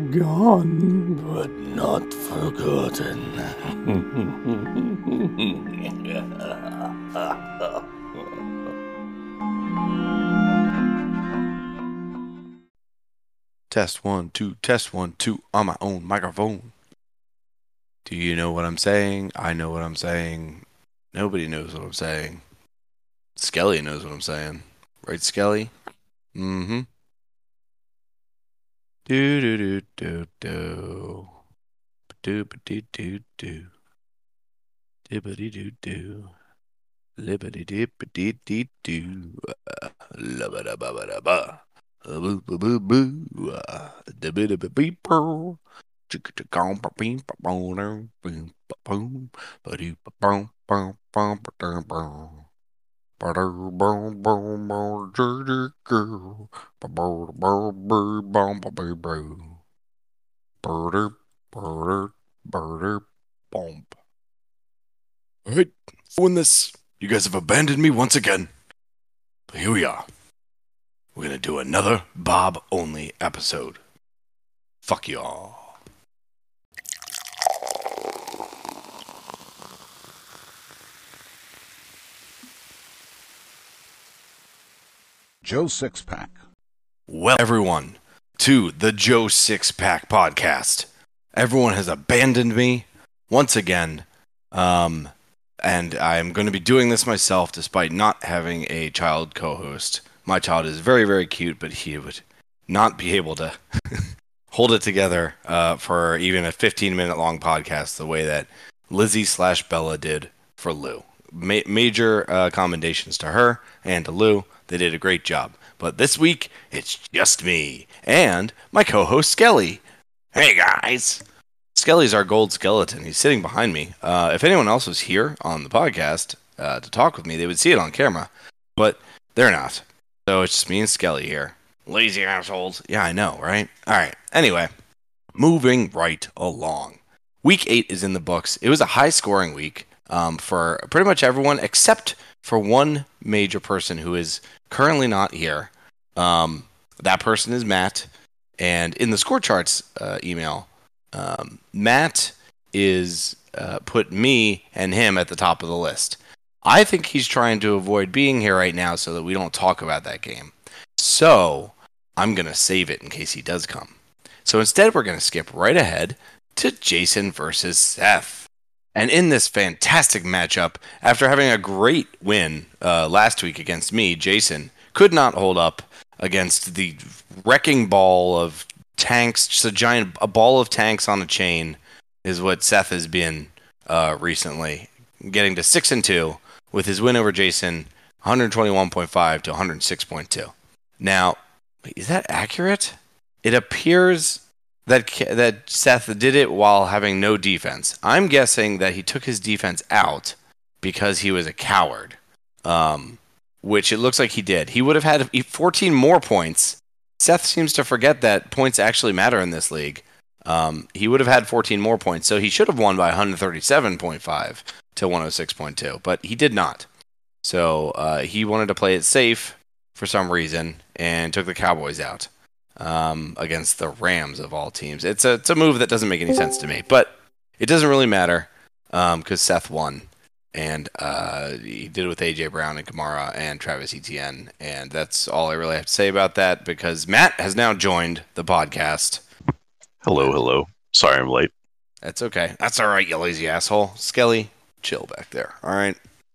Gone, but not forgotten. Test 1, 2, test 1, 2 on my own microphone. Do you know what I'm saying? I know what I'm saying. Nobody knows what I'm saying. Skelly knows what I'm saying. Right, Skelly? Mm-hmm. Do-do-do-do-do. Do-ba-dee-do-do. Dibbity-do-do. Libbity-dippity-dee-doo. Lubba-da-ba-ba-da-ba. Boo-boo-boo-boo. Dibby-dibby-beep-boo. Alright, doing this. You guys have abandoned me once again. But here we are. We're gonna do another Bob only episode. Fuck y'all. Joe Sixpack. Well, everyone, to the Joe Sixpack podcast. Everyone has abandoned me once again. And I'm going to be doing this myself despite not having a child co-host. My child is very, very cute, but he would not be able to hold it together for even a 15-minute long podcast the way that Lizzie/Bella did for Lou. Major commendations to her and to Lou. They did a great job. But this week, it's just me and my co-host Skelly. Hey, guys. Skelly's our gold skeleton. He's sitting behind me. If anyone else was here on the podcast to talk with me, they would see it on camera. But they're not. So it's just me and Skelly here. Lazy assholes. Yeah, I know, right? All right. Anyway, moving right along. Week 8 is in the books. It was a high-scoring week for pretty much everyone except for one major person who is currently not here. That person is Matt. And in the score charts email, Matt is put me and him at the top of the list. I think he's trying to avoid being here right now so that we don't talk about that game. So I'm going to save it in case he does come. So instead, we're going to skip right ahead to Jason versus Seth. And in this fantastic matchup, after having a great win last week against me, Jason could not hold up against the wrecking ball of tanks. Just a ball of tanks on a chain is what Seth has been recently, getting to 6-2 with his win over Jason, 121.5 to 106.2. Now, is that accurate? It appears that Seth did it while having no defense. I'm guessing that he took his defense out because he was a coward, which it looks like he did. He would have had 14 more points. Seth seems to forget that points actually matter in this league. He would have had 14 more points, so he should have won by 137.5 to 106.2, but he did not. So he wanted to play it safe for some reason and took the Cowboys out against the Rams of all teams. It's a move that doesn't make any sense to me, but it doesn't really matter because Seth won. And he did it with A.J. Brown and Kamara and Travis Etienne. And that's all I really have to say about that because Matt has now joined the podcast. Hello. Sorry I'm late. That's okay. That's all right, you lazy asshole. Skelly, chill back there. All right.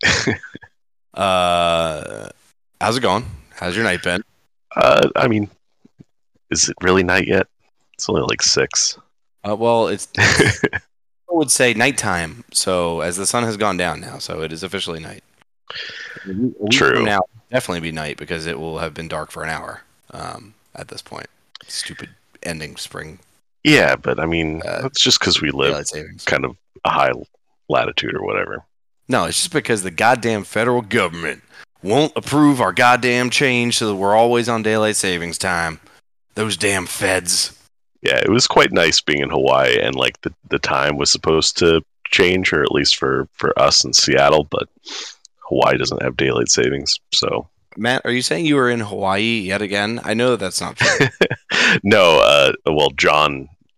How's it going? How's your night been? I mean, is it really night yet? It's only like 6. Well, it's... I would say nighttime, so as the sun has gone down now, so it is officially night. True. Now definitely be night because it will have been dark for an hour at this point. Stupid ending spring. Yeah, but I mean, that's just because we live kind of a high latitude or whatever. No, it's just because the goddamn federal government won't approve our goddamn change so that we're always on daylight savings time. Those damn feds. Yeah, it was quite nice being in Hawaii, and like the time was supposed to change, or at least for us in Seattle, but Hawaii doesn't have daylight savings, so. Matt, are you saying you were in Hawaii yet again? I know that that's not true. No, well, John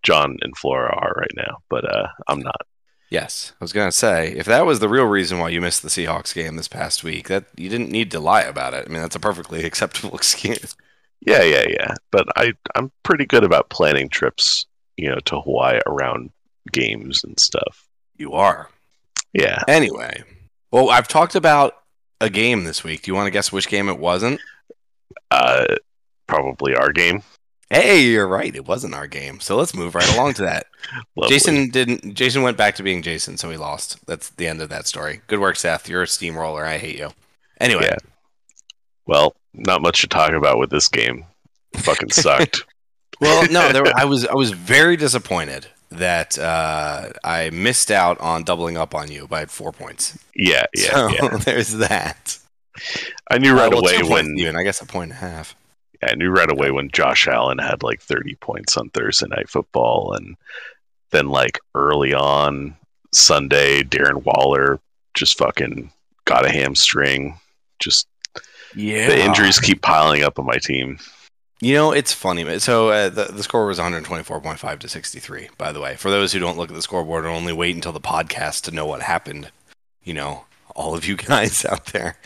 John and Flora are right now, but I'm not. Yes, I was gonna say if that was the real reason why you missed the Seahawks game this past week, that you didn't need to lie about it. I mean, that's a perfectly acceptable excuse. Yeah. But I'm pretty good about planning trips, to Hawaii around games and stuff. You are. Yeah. Anyway, well, I've talked about a game this week. Do you want to guess which game it wasn't? Probably our game. Hey, you're right. It wasn't our game. So let's move right along to that. Jason went back to being Jason, so he lost. That's the end of that story. Good work, Seth. You're a steamroller. I hate you. Anyway. Yeah. Well, not much to talk about with this game. It fucking sucked. Well, no, I was very disappointed that I missed out on doubling up on you by 4 points. Yeah. There's that. I knew right away when even I guess 1.5 points. I knew right away when Josh Allen had like 30 points on Thursday Night Football, and then like early on Sunday, Darren Waller just fucking got a hamstring. Just the injuries keep piling up on my team. It's funny. So the score was 124.5 to 63. By the way, for those who don't look at the scoreboard and only wait until the podcast to know what happened, all of you guys out there.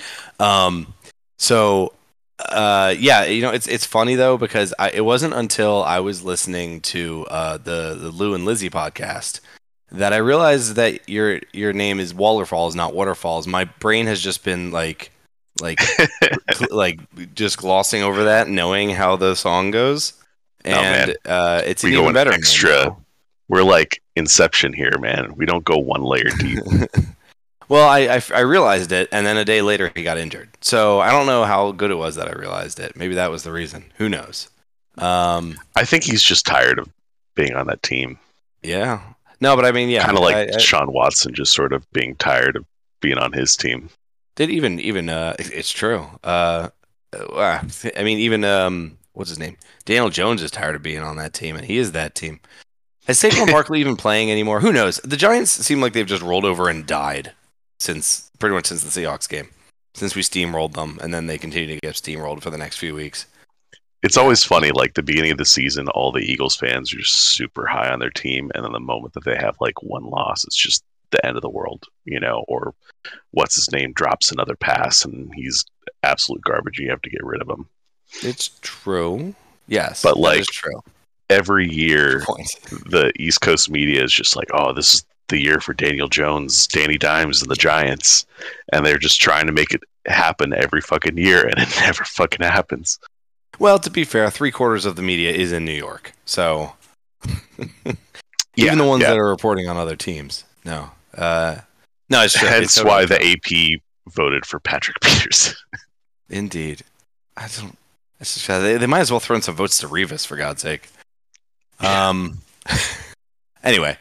It's funny though because it wasn't until I was listening to the Lou and Lizzie podcast that I realized that your name is Wallerfalls, not Waterfalls. My brain has just been like just glossing over that, knowing how the song goes, and it's an even better extra. We're like Inception here, man. We don't go one layer deep. Well, I realized it, and then a day later he got injured. So I don't know how good it was that I realized it. Maybe that was the reason. Who knows? I think he's just tired of being on that team. Yeah. No, but I mean, yeah. Kind of like Sean Watson just sort of being tired of being on his team. Did even it's true. I mean, even what's his name? Daniel Jones is tired of being on that team, and he is that team. Is Saquon Barkley even playing anymore? Who knows? The Giants seem like they've just rolled over and died pretty much since the Seahawks game, since we steamrolled them, and then they continue to get steamrolled for the next few weeks. It's always funny, like the beginning of the season, all the Eagles fans are just super high on their team, and then the moment that they have like one loss, it's just the end of the world, or what's his name drops another pass and he's absolute garbage. You have to get rid of him. It's true. Yes, but like true. Every year, the East Coast media is just like, oh, this is the year for Daniel Jones, Danny Dimes, and the Giants, and they're just trying to make it happen every fucking year, and it never fucking happens. Well, to be fair, 3/4 of the media is in New York, so even the ones that are reporting on other teams. No, it's true. Hence it's why the AP voted for Patrick Peterson. Indeed, they might as well throw in some votes to Revis, for God's sake. Anyway,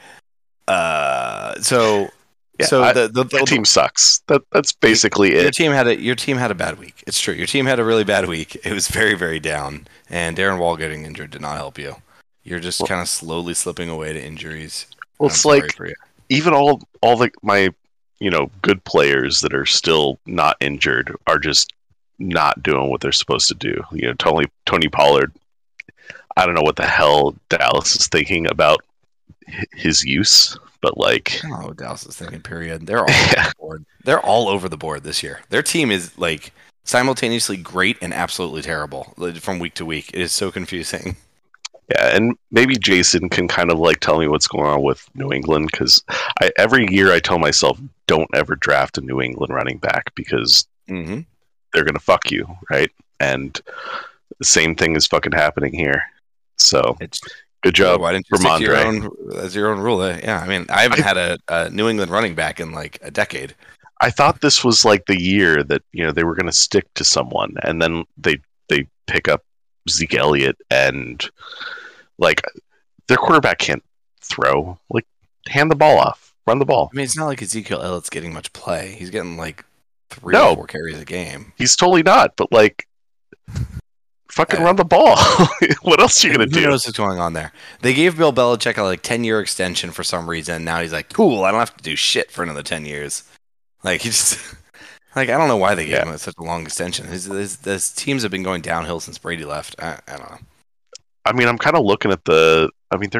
the team sucks. That's basically it. Your team had a bad week. It's true. Your team had a really bad weweek. It was very, very down, and Darren Wall getting injured did not help you. You're just kind of slowly slipping away to injuries. Well, it's like even all my good players that are still not injured are just not doing what they're supposed to do. Tony Pollard. I don't know what the hell Dallas is thinking about his use, but like, I don't know what Dallas is thinking. Period. They're all over the board. They're all over the board this year. Their team is like simultaneously great and absolutely terrible from week to week. It is so confusing. Yeah, and maybe Jason can kind of like tell me what's going on with New England, because every year I tell myself, don't ever draft a New England running back because they're going to fuck you, right? And the same thing is fucking happening here. So good job, why didn't you stick to your own rule? Yeah, I mean, I haven't had a New England running back in like a decade. I thought this was like the year that they were going to stick to someone, and then they pick up Zeke Elliott, and like their quarterback can't throw. Like, hand the ball off, run the ball. I mean, it's not like Ezekiel Elliott's getting much play. He's getting like 3 or 4 carries a game. He's totally not. But like, fucking run the ball. What else are you going to do? Who knows what's going on there? They gave Bill Belichick a 10-year extension for some reason. Now he's like, cool, I don't have to do shit for another 10 years. Like, he just... Like, I don't know why they gave him such a long extension. His teams have been going downhill since Brady left. I don't know. I mean, I'm kind of looking at they're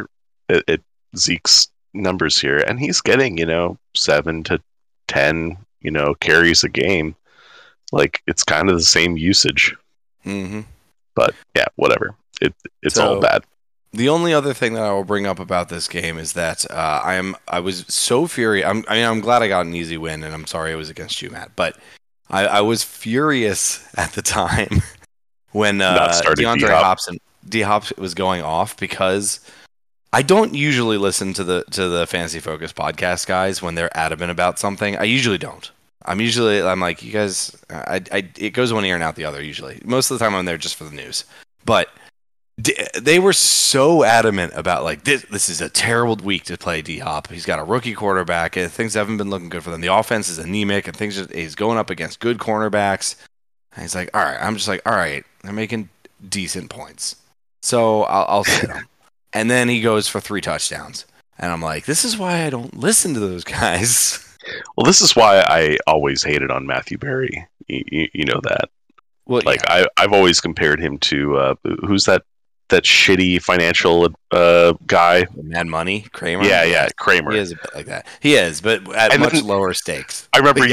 Zeke's numbers here, and he's getting 7 to 10 carries a game. Like, it's kind of the same usage. Mm-hmm. But yeah, whatever. It's all bad. The only other thing that I will bring up about this game is that I was so furious. I'm glad I got an easy win, and I'm sorry it was against you, Matt. But I was furious at the time when DeAndre Hopkins was going off, because I don't usually listen to the Fantasy Focus podcast guys when they're adamant about something. I usually don't. I'm like, you guys. It goes one ear and out the other usually. Most of the time I'm there just for the news, but they were so adamant about, like, this is a terrible week to play D-Hop. He's got a rookie quarterback, and things haven't been looking good for them. The offense is anemic, and he's going up against good cornerbacks. And he's like, all right. I'm just like, all right. They're making decent points, so I'll sit him. And then he goes for 3 touchdowns, and I'm like, this is why I don't listen to those guys. Well, this is why I always hated on Matthew Berry. You know that. Well, like, yeah. I've always compared him to who's that shitty financial guy? Mad Money? Kramer? Yeah, Kramer. He is a bit like that. He is, but at much lower stakes. I remember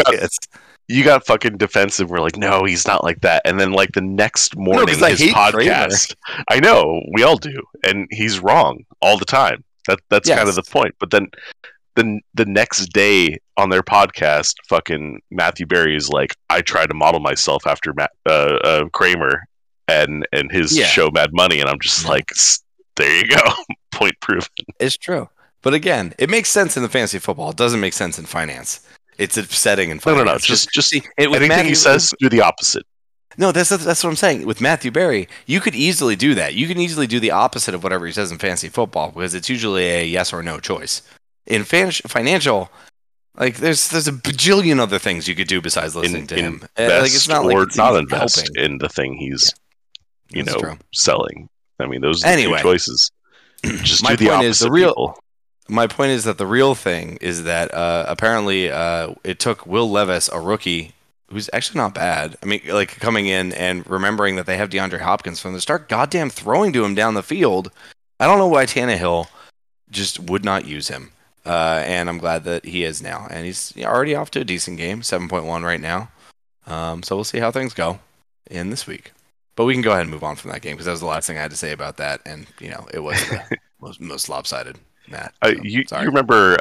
you got fucking defensive. We're like, no, he's not like that. And then, like, the next morning, his podcast. Kramer. I know, we all do, and he's wrong all the time. That's kind of the point. But then the next day on their podcast, fucking Matthew Berry is like, I try to model myself after Kramer and his show Mad Money, and I'm just like, there you go. Point proven. It's true. But again, it makes sense in the fantasy football. It doesn't make sense in finance. It's a setting in finance. No. Just see, anything he says, do the opposite. No, that's what I'm saying. With Matthew Berry, you could easily do that. You can easily do the opposite of whatever he says in fantasy football, because it's usually a yes or no choice. In financial, like, there's a bajillion other things you could do besides listening to him. It's not like it's not invest helping in the thing he's selling. I mean, those are the two choices. Just do the opposite. My point is that the real thing is that apparently it took Will Levis, a rookie, who's actually not bad. I mean, like, coming in and remembering that they have DeAndre Hopkins from the start, goddamn throwing to him down the field. I don't know why Tannehill just would not use him. And I'm glad that he is now. And he's already off to a decent game, 7.1 right now. So we'll see how things go in this week. But we can go ahead and move on from that game, because that was the last thing I had to say about that. And, it was the most lopsided, Matt. So, you remember,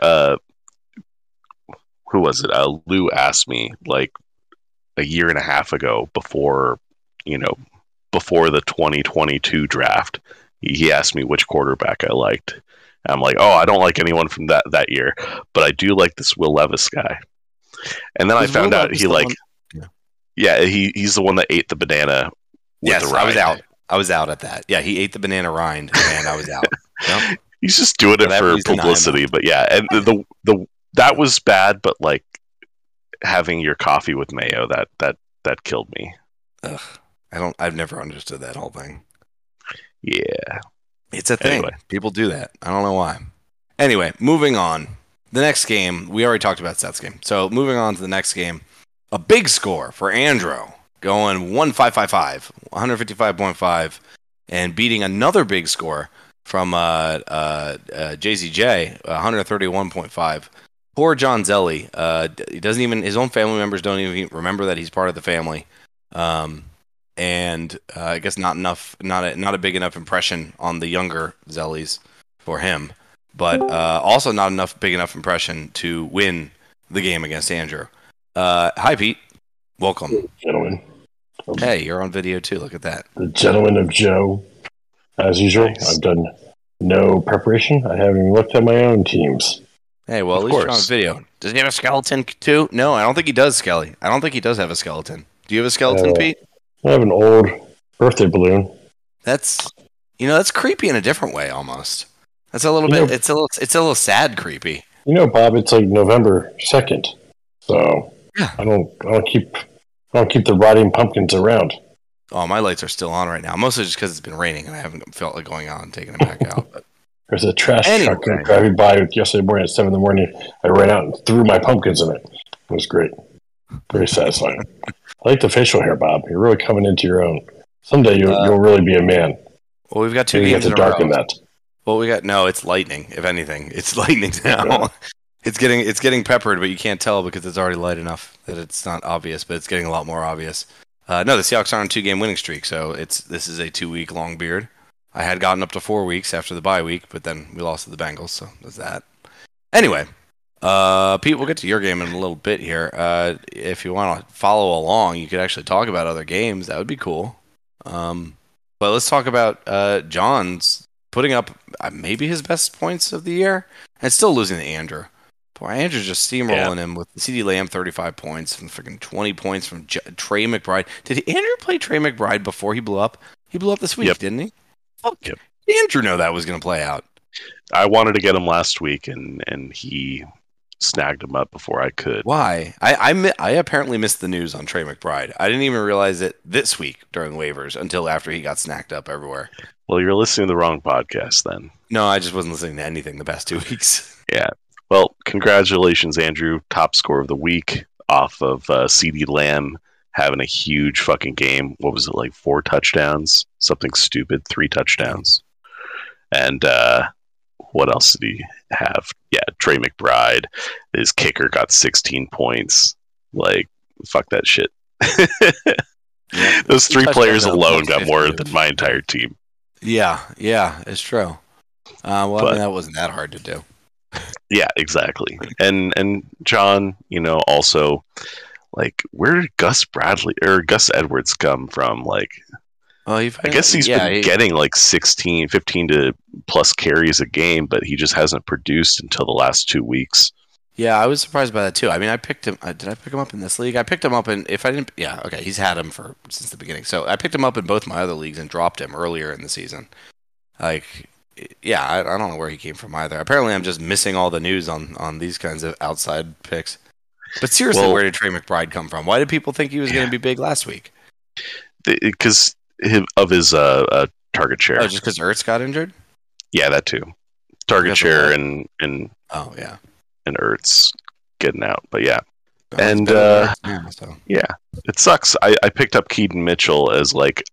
who was it? Lou asked me, like, a year and a half ago before the 2022 draft, he asked me which quarterback I liked. I'm like, oh, I don't like anyone from that year, but I do like this Will Levis guy. And then I found out he's the one that ate the banana with the rind. I was out at that. Yeah, he ate the banana rind, and I was out. Yep. He's just doing it for publicity, but yeah, and the that was bad, but, like, having your coffee with mayo, that killed me. Ugh. I've never understood that whole thing. Yeah. It's a thing. Anyway. People do that. I don't know why. Anyway, moving on. The next game, we already talked about Seth's game. So moving on to the next game, a big score for Andrew, going 155.5, and beating another big score from JCJ, 131.5. Poor John Zelli. He doesn't even, his own family members don't even remember that he's part of the family. And I guess not a big enough impression on the younger Zellies for him, but also not big enough impression to win the game against Andrew. Hi, Pete. Welcome. Gentlemen. Hey, you're on video too. Look at that. The gentleman of Joe. As usual, nice. I've done no preparation. I haven't even looked at my own teams. Hey, well, at least you're on video. Does he have a skeleton too? No, I don't think he does, Skelly. I don't think he does have a skeleton. Do you have a skeleton, Pete? I have an old birthday balloon. That's creepy in a different way almost. That's a little bit. It's a little sad creepy. Bob, it's like November 2nd, so yeah. I don't keep the rotting pumpkins around. Oh, my lights are still on right now. Mostly just because it's been raining and I haven't felt like going out and taking them back out. But there's a trash truck driving by yesterday morning at 7 a.m. I ran out and threw my pumpkins in it. It was great. Very satisfying. I like the facial hair, Bob. You're really coming into your own. Someday you'll really be a man. Well, we've got 2 games in a row. Well, we got no. It's lightning. If anything, it's lightning now. Yeah. It's getting peppered, but you can't tell because it's already light enough that it's not obvious. But it's getting a lot more obvious. No, the Seahawks are on a 2-game winning streak, so this is a 2-week long beard. I had gotten up to 4 weeks after the bye week, but then we lost to the Bengals, so there's that. Anyway, Pete, we'll get to your game in a little bit here. If you want to follow along, you could actually talk about other games. That would be cool. But let's talk about John's putting up maybe his best points of the year and still losing to Andrew. Poor Andrew's just steamrolling him with CeeDee Lamb 35 points and freaking 20 points from Trey McBride. Did Andrew play Trey McBride before he blew up? He blew up this week, didn't he? Fuck. Yep. Andrew know that was going to play out. I wanted to get him last week, and he snagged him up before I could. Why? I apparently missed the news on Trey McBride. I didn't even realize it this week during waivers until after he got snagged up everywhere. Well, you're listening to the wrong podcast then. No, I just wasn't listening to anything the past 2 weeks. Yeah. Well, congratulations, Andrew. Top score of the week off of CeeDee Lamb having a huge fucking game. What was it, like 4 touchdowns? Something stupid. 3 touchdowns. And what else did he have? Yeah, Trey McBride. His kicker got 16 points. Like, fuck that shit. Those 3 players alone got more than my entire team. Yeah, it's true. But that wasn't that hard to do. Yeah, exactly. And John, also, like, where did Gus Edwards come from? Like, I guess he's been getting like 15 to plus carries a game, but he just hasn't produced until the last 2 weeks. Yeah, I was surprised by that too. I mean, I picked him. Did I pick him up in this league? I picked him up he's had him since the beginning. So I picked him up in both my other leagues and dropped him earlier in the season. Like, yeah, I don't know where he came from either. Apparently, I'm just missing all the news on these kinds of outside picks. But seriously, where did Trey McBride come from? Why did people think he was going to be big last week? Because of his target share. Oh, just because Ertz got injured? Yeah, that too. Target share and oh yeah, and Ertz getting out. But yeah, and yeah, it sucks. I picked up Keaton Mitchell as like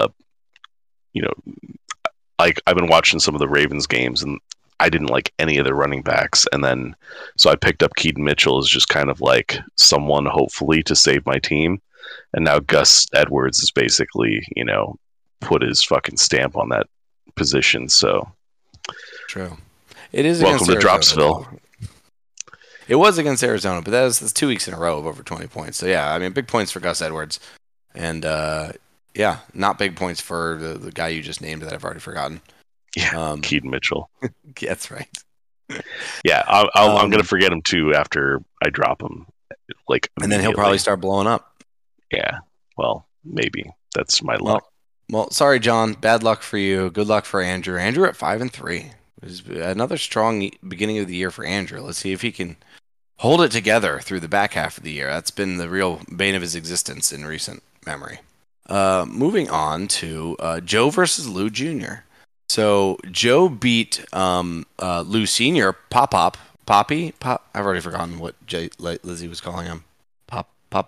like I've been watching some of the Ravens games and I didn't like any of the running backs, and then so I picked up Keaton Mitchell as just kind of like someone hopefully to save my team, and now Gus Edwards is basically put his fucking stamp on that position. So true. It is. Welcome to Dropsville. It was against Arizona, but that's 2 weeks in a row of over 20 points. So yeah, I mean, big points for Gus Edwards, and yeah, not big points for the guy you just named that I've already forgotten. Yeah, Keaton Mitchell. That's right. Yeah, I'm gonna forget him too after I drop him. And then he'll probably start blowing up. Yeah. Well, maybe that's my luck. Well, sorry, John. Bad luck for you. Good luck for Andrew. Andrew at 5-3. It was another strong beginning of the year for Andrew. Let's see if he can hold it together through the back half of the year. That's been the real bane of his existence in recent memory. Moving on to Joe versus Lou Jr. So Joe beat Lou Sr. Poppy. I've already forgotten what Lizzie was calling him. Pop.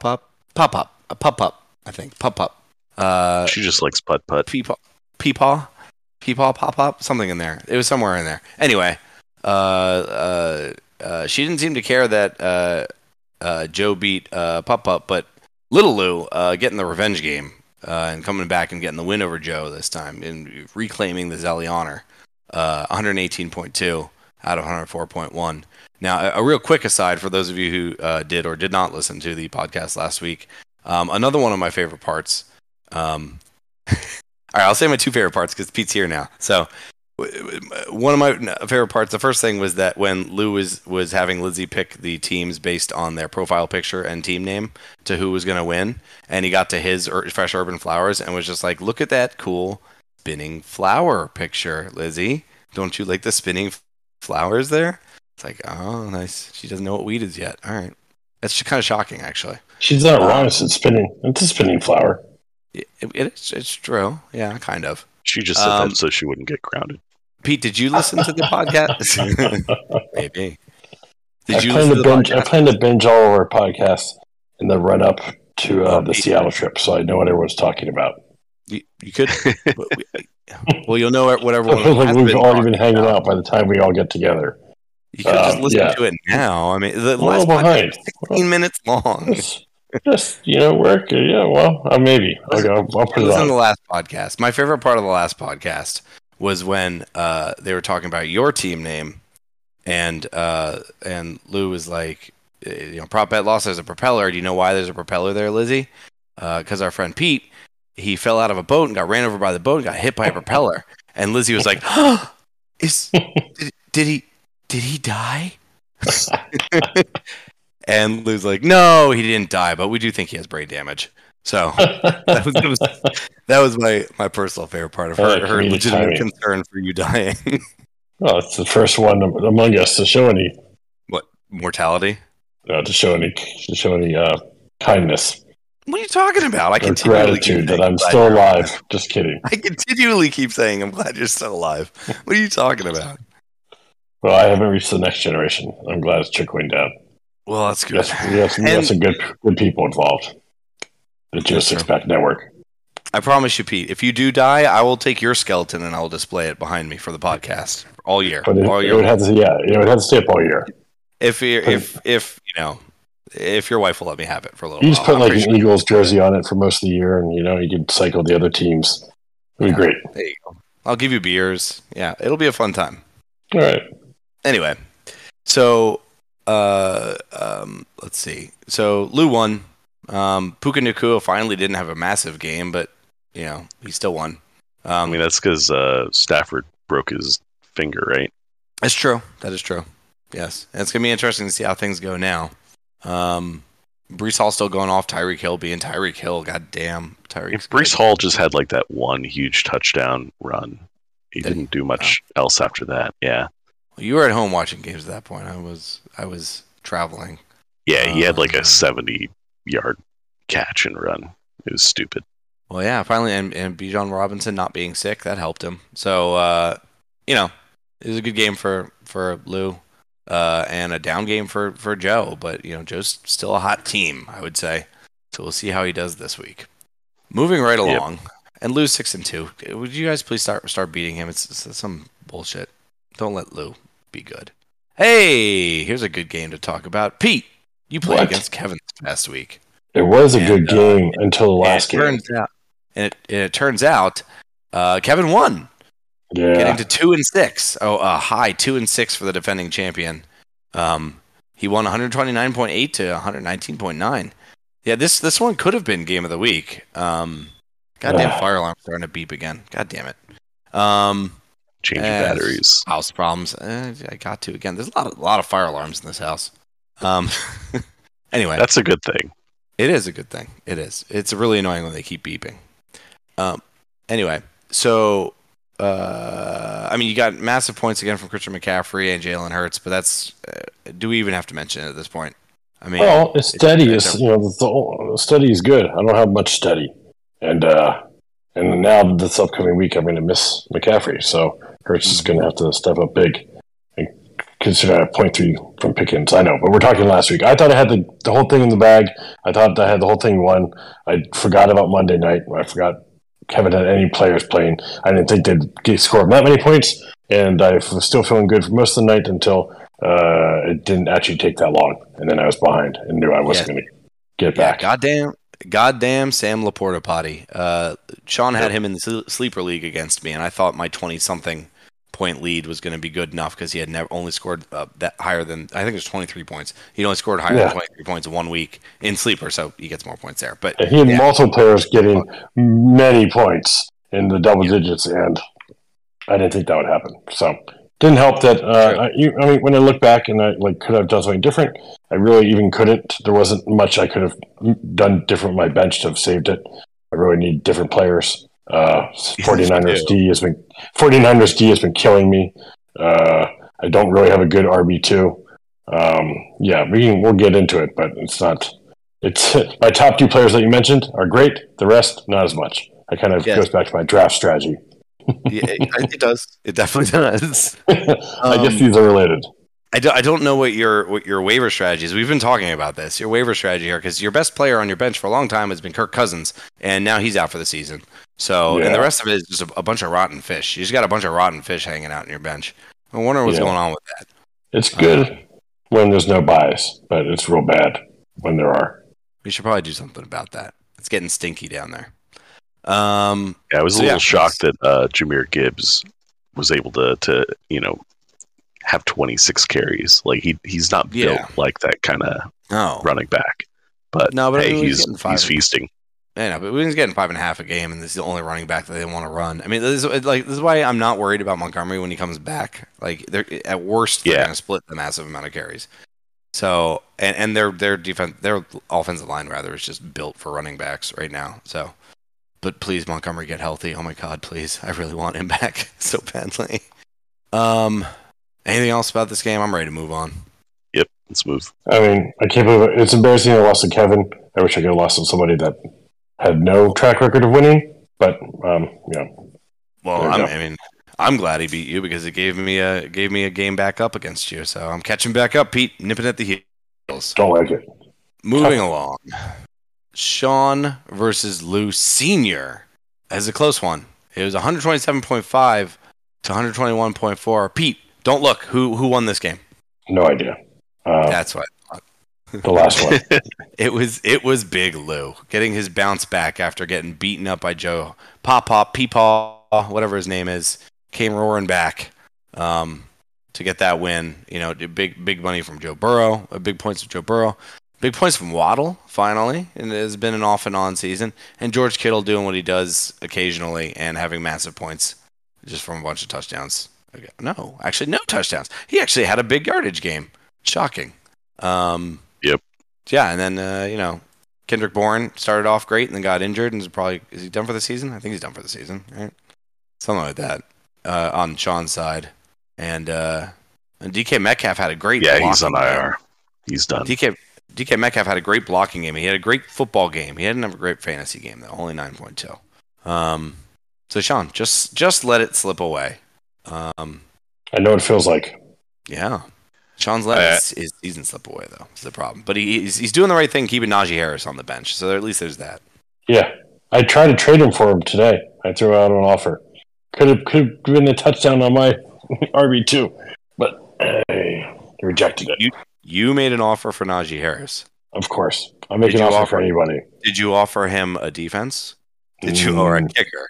I think Pop. She just likes putt. Peepaw, pop, something in there. It was somewhere in there. Anyway, she didn't seem to care that Joe beat Pop, but Little Lou getting the revenge game and coming back and getting the win over Joe this time and reclaiming the Zelly honor, 118.2 out of 104.1. Now, a real quick aside for those of you who did or did not listen to the podcast last week, another one of my favorite parts. All right, I'll say my 2 favorite parts because Pete's here now. So one of my favorite parts, the first thing was that when Lou was having Lizzie pick the teams based on their profile picture and team name to who was going to win, and he got to his Fresh Urban Flowers and was just like, look at that cool spinning flower picture, Lizzie. Don't you like the spinning flowers there? It's like, oh, nice. She doesn't know what weed is yet. All right. That's kind of shocking, actually. She's not wrong. It's a spinning flower. It's true. Yeah, kind of. She just said that so she wouldn't get grounded. Pete, did you listen to the podcast? Maybe. I plan to binge all of our podcasts in the run-up to the Seattle trip, so I know what everyone's talking about. You could. Well, you'll know what everyone. I feel like we've already been hanging out by the time we all get together. You could just listen to it now. I mean, the last podcast is 16 minutes long. Just work. Yeah, well, maybe. Okay, I'll put it on. The last podcast. My favorite part of the last podcast was when they were talking about your team name, and Lou was like, prop bet loss. There's a propeller. Do you know why there's a propeller there, Lizzie? Because our friend Pete, he fell out of a boat and got ran over by the boat and got hit by a propeller. And Lizzie was like, did he die? And Lou's like, no, he didn't die, but we do think he has brain damage. So that was my personal favorite part of her legitimate concern for you dying. Well, it's the first one among us to show any mortality. To show any kindness. What are you talking about? Gratitude that I'm still alive. Just kidding. I continually keep saying I'm glad you're still alive. What are you talking about? Well, I haven't reached the next generation. I'm glad it's trickling down. Well, that's good. We have some good people involved. The Joe Six-Pack Network. I promise you, Pete, if you do die, I will take your skeleton and I will display it behind me for the podcast all year. But it would have to stay up all year. If your wife will let me have it for a little you while. just put like an Eagles jersey on it for most of the year, and you can cycle the other teams. It'd be great. There you go. I'll give you beers. Yeah, it'll be a fun time. All right. Anyway, so let's see. So Lou won. Puka Nacua finally didn't have a massive game, but he still won. I mean, that's because Stafford broke his finger, right? That's true. That is true. Yes, and it's gonna be interesting to see how things go now. Breece Hall still going off. Tyreek Hill being Tyreek Hill. God damn, Tyreek. Breece Hall just had like that one huge touchdown run. He didn't do much else after that. Yeah. Well, you were at home watching games at that point. I was traveling. Yeah, he had like a 70-yard catch and run. It was stupid. Well, yeah, finally, and Bijan Robinson not being sick, that helped him. So, it was a good game for Lou, and a down game for Joe. But, Joe's still a hot team, I would say. So we'll see how he does this week. Moving right along, and Lou's 6-2. Would you guys please start beating him? It's some bullshit. Don't let Lou be good. Hey, here's a good game to talk about. Pete, you played against Kevin this past week. It was a good game until the last game. It turns out Kevin won. Yeah. Getting to 2-6. Oh, a high 2-6 for the defending champion. He won 129.8 to 119.9. Yeah, this one could have been game of the week. Goddamn fire alarm starting to beep again. God damn it. Changing batteries. House problems. I got to again. There's a lot of fire alarms in this house. Anyway, that's a good thing. It is a good thing. It is. It's really annoying when they keep beeping. Anyway, so you got massive points again from Christian McCaffrey and Jalen Hurts, but that's do we even have to mention it at this point? I mean, well, it's steady. The steady is good. I don't have much steady, and now this upcoming week I'm going to miss McCaffrey, so Hurts is going to have to step up big. And consider I have 0.3 from Pickens. I know, but we're talking last week. I thought I had the whole thing in the bag. I thought I had the whole thing won. I forgot about Monday night. I forgot Kevin had any players playing. I didn't think they'd score that many points, and I was still feeling good for most of the night until it didn't actually take that long, and then I was behind and knew I wasn't going to get back. Goddamn Sam Laporta potty. Sean had him in the sleeper league against me, and I thought my 20-something point lead was going to be good enough because he had never only scored that higher than, I think it was 23 points. He'd only scored higher than 23 points in 1 week in sleeper, so he gets more points there. But he had multiple players getting many points in the double digits, and I didn't think that would happen. So didn't help that. When I look back and I could have done something different, I really even couldn't. There wasn't much I could have done different with my bench to have saved it. I really need different players. 49ers D has been killing me. I don't really have a good RB2. We'll get into it, but it's not. It's my top 2 players that you mentioned are great. The rest, not as much. I kind of goes back to my draft strategy. Yeah, it does. It definitely does. I guess these are related. I don't know what your waiver strategy is. We've been talking about this. Your waiver strategy here, because your best player on your bench for a long time has been Kirk Cousins, and now he's out for the season. So, and the rest of it is just a bunch of rotten fish. You just got a bunch of rotten fish hanging out in your bench. I wonder what's going on with that. It's good when there's no bias, but it's real bad when there are. We should probably do something about that. It's getting stinky down there. I was a little shocked that Jahmyr Gibbs was able to have 26 carries. Like he's not built like that kind of running back. But hey, he's feasting. Yeah, but he's getting 5.5 a game, and this is the only running back that they want to run. I mean, this is why I'm not worried about Montgomery when he comes back. Like they're at worst, they're going to split the massive amount of carries. So and their defense, their offensive line rather is just built for running backs right now. So, but please Montgomery get healthy. Oh my God, please! I really want him back so badly. Anything else about this game? I'm ready to move on. Yep, let's move. I mean, I can't believe it. It's embarrassing I lost to Kevin. I wish I could have lost to somebody that had no track record of winning, but yeah. Well, I mean, I'm glad he beat you because it gave me a game back up against you. So I'm catching back up, Pete, nipping at the heels. Don't like it. Moving along, Sean versus Lou Senior. As a close one. It was 127.5 to 121.4. Pete, don't look. Who won this game? No idea. That's what I thought. The last one. It was Big Lou getting his bounce back after getting beaten up by Joe Peepaw, whatever his name is, came roaring back to get that win. You know, big money from Joe Burrow, big points from Joe Burrow, big points from Waddle finally, and it has been an off and on season. And George Kittle doing what he does occasionally and having massive points just from a bunch of touchdowns. No, actually no touchdowns. He actually had a big yardage game. Shocking. Yep. Yeah, and then Kendrick Bourne started off great and then got injured and is he done for the season? I think he's done for the season, right? Something like that. On Sean's side, and DK Metcalf had a great. Yeah, he's on IR. He's done. DK Metcalf had a great blocking game. He had a great football game. He didn't have a great fantasy game though. Only 9.2. So Sean, just let it slip away. I know what it feels like. Yeah. Sean's letting his season slip away, though. Is the problem. But he's doing the right thing, keeping Najee Harris on the bench. So at least there's that. Yeah. I tried to trade him for him today. I threw out an offer. Could have been a touchdown on my RB2. But I rejected it. You made an offer for Najee Harris. Of course. I'm making an offer for anybody. Did you offer him a defense? Did you or a kicker?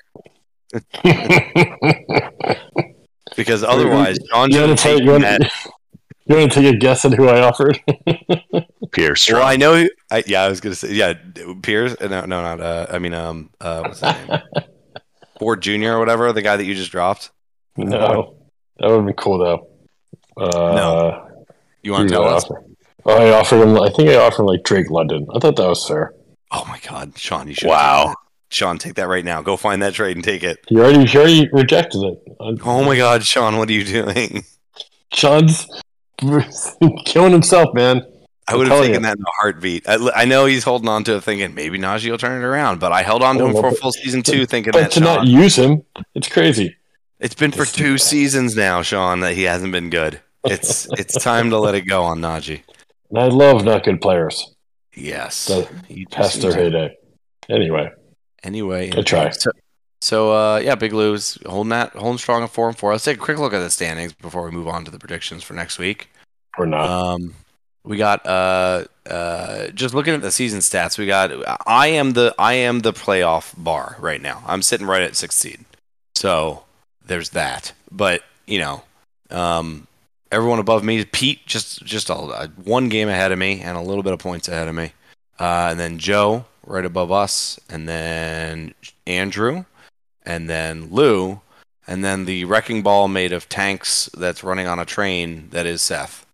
Because otherwise, Sean You want to take a guess at who I offered? Pierce. Well, I know. I was going to say, Pierce. No, not. What's his name? Ford Jr. or whatever, the guy that you just dropped. No, that would have been cool though. No, you want to tell us? I offered him. I think I offered him like Drake London. I thought that was fair. Oh my God, Sean, you should. Wow, Sean, take that right now. Go find that trade and take it. You already rejected it. Oh my God, Sean, what are you doing? Sean's killing himself, man. I would have taken that in a heartbeat. I know he's holding on to it thinking maybe Najee will turn it around, but I held on to him for a full season 2 thinking that, to not use him, it's crazy. It's been for 2 seasons now, Sean, that he hasn't been good. It's time to let it go on Najee. And I love not good players. Yes. Past their heyday. Anyway. I try. So Big Lou's holding strong at 4-4. Let's take a quick look at the standings before we move on to the predictions for next week. Or not. We got just looking at the season stats. We got I am the playoff bar right now. I'm sitting right at 6th seed. So there's that. But everyone above me, Pete, just one game ahead of me and a little bit of points ahead of me, and then Joe right above us, and then Andrew, and then Lou, and then the wrecking ball made of tanks that's running on a train that is Seth.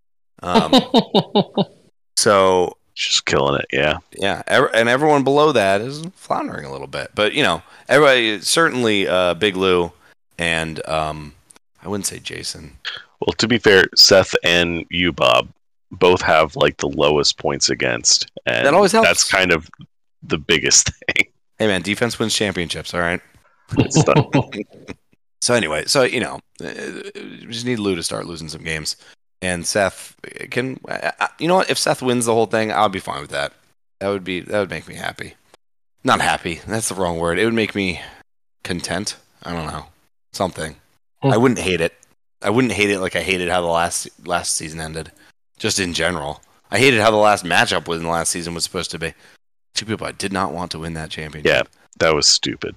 So just killing it, yeah. And everyone below that is floundering a little bit, but everybody certainly Big Lou and I wouldn't say Jason. Well, to be fair, Seth and you, Bob, both have like the lowest points against, and that always helps. That's kind of the biggest thing. Hey man, defense wins championships, all right. So anyway, we just need Lou to start losing some games. and Seth can. You know what? If Seth wins the whole thing, I'll be fine with that. That would make me happy. Not happy. That's the wrong word. It would make me content. I don't know. Something. I wouldn't hate it. I wouldn't hate it like I hated how the last season ended. Just in general, I hated how the last matchup within the last season was supposed to be. Two people I did not want to win that championship. Yeah, that was stupid.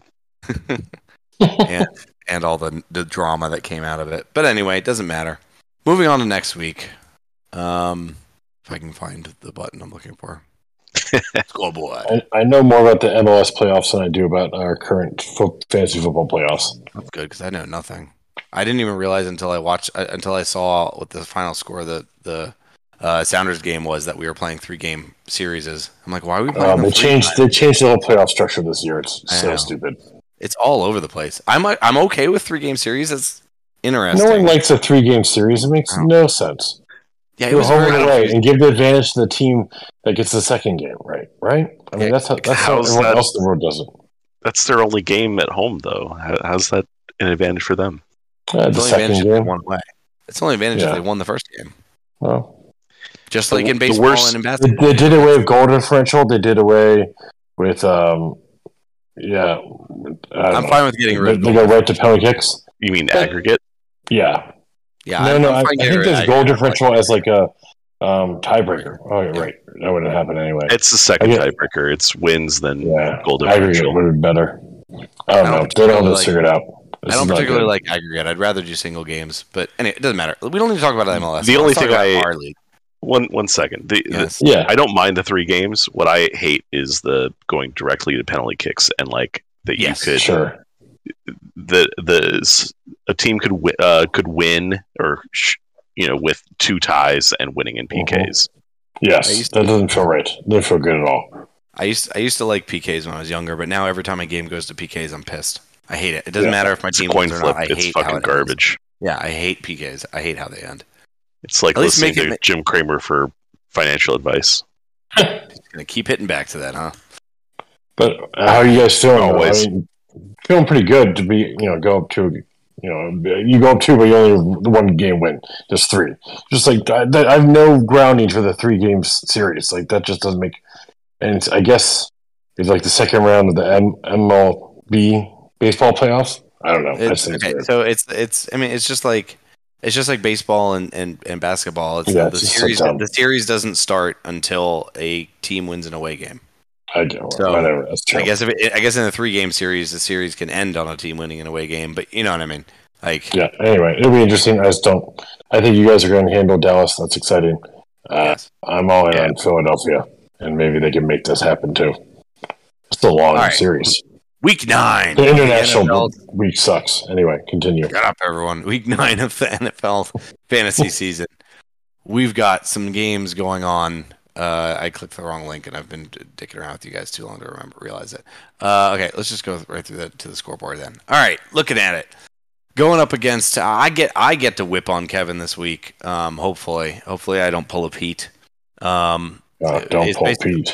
and all the drama that came out of it. But anyway, it doesn't matter. Moving on to next week. If I can find the button I'm looking for. Scoreboard. I know more about the MLS playoffs than I do about our current fantasy football playoffs. That's good because I know nothing. I didn't even realize until I saw what the final score of the Sounders game was that we were playing 3-game series. I'm like, why are we playing? They changed the whole playoff structure this year. It's so stupid. It's all over the place. I'm okay with 3-game series. It's interesting. No one likes a 3-game series. It makes no sense. Yeah, it go was home very and away and give the advantage to the team that gets the second game. Right? I mean, that's how everyone else in the world does it. That's their only game at home, though. How's that an advantage for them? The second game. They won away. It's the only advantage if they won the first game. Well, just like in baseball and in basketball. They did away with goal differential. They did away with I'm fine with getting rid of. They go right to penalty kicks. You mean aggregate? Yeah. Yeah. No. I think there's goal differential as like a tiebreaker. Oh, right. That wouldn't happen anyway. It's the second tiebreaker. It's wins then goal differential. Aggregate would be better. I don't know. They don't have this figured out. I don't particularly like aggregate. I'd rather do single games. But anyway, it doesn't matter. We don't need to talk about MLS. The only thing our league. One second. I don't mind the 3 games. What I hate is the going directly to penalty kicks and like that you could. Sure. A team could win or with 2 ties and winning in PKs. Yes, that doesn't feel right. Doesn't feel good at all. I used to like PKs when I was younger, but now every time a game goes to PKs, I'm pissed. I hate it. It doesn't matter if my team wins or not. I hate fucking garbage. Yeah, I hate PKs. I hate how they end. It's like listening to Jim Cramer for financial advice. Gonna keep hitting back to that, huh? But how are you guys feeling? Always. I mean, feeling pretty good to be, go up to, you go up 2, but you only have 1 game win, just 3. Just like I have no grounding for the 3 games series. Like that just doesn't make. And I guess it's like the second round of the MLB baseball playoffs. I don't know. So it's just like baseball and basketball. The series doesn't start until a team wins an away game. I do. So whatever. That's true. I guess in the 3-game series, the series can end on a team winning an away game. But you know what I mean. Anyway, it'll be interesting. I think you guys are going to handle Dallas. That's exciting. Yes. I'm all in on Philadelphia, and maybe they can make this happen too. It's a long series. Week 9. The international week sucks. Anyway, continue. Shut up, everyone. Week 9 of the NFL fantasy season. We've got some games going on. I clicked the wrong link, and I've been dicking around with you guys too long to realize it. Okay, let's just go right through to the scoreboard then. All right, looking at it. Going up against, I get to whip on Kevin this week. Hopefully I don't pull a Pete. Don't pull Pete.